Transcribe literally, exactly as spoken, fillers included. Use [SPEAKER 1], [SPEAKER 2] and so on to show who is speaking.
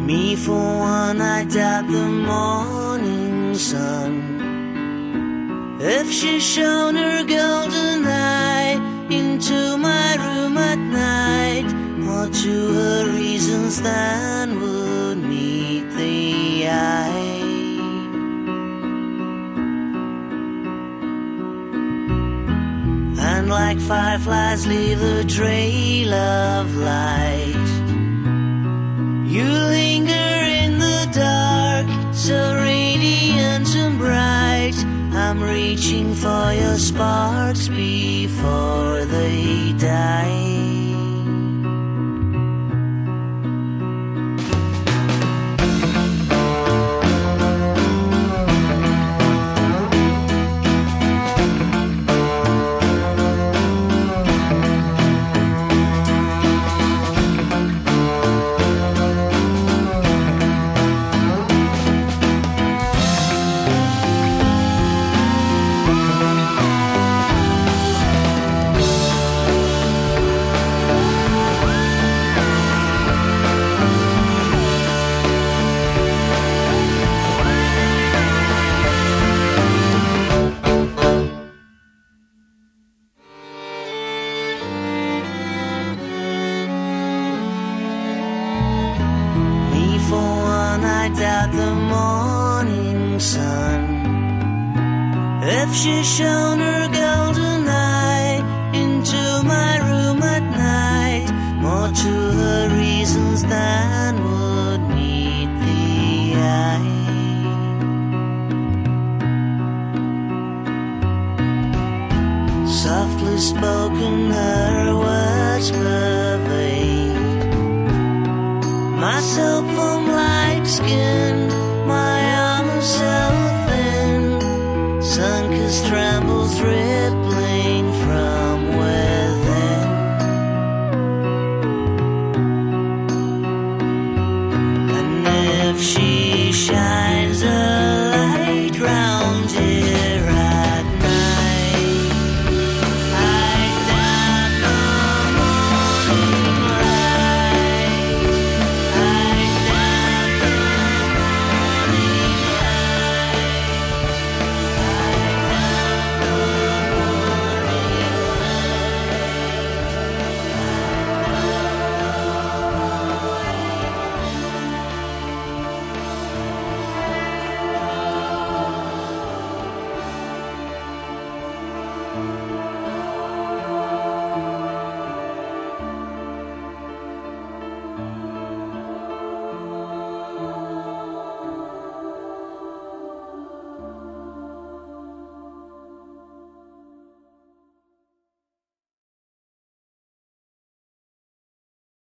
[SPEAKER 1] Me for one, I doubt the morning sun. If she shone her golden eye into my room at night, or to her reasons that would meet the eye. And like fireflies leave the trail of light, you linger in the dark, so radiant and bright. I'm reaching for your sparks before they die. Doubt the morning sun. If she shone her golden eye into my room at night, more to her reasons than would meet the eye. Softly spoken, her words pervade myself from like skin, my armor so thin, sun-kissed trembles drip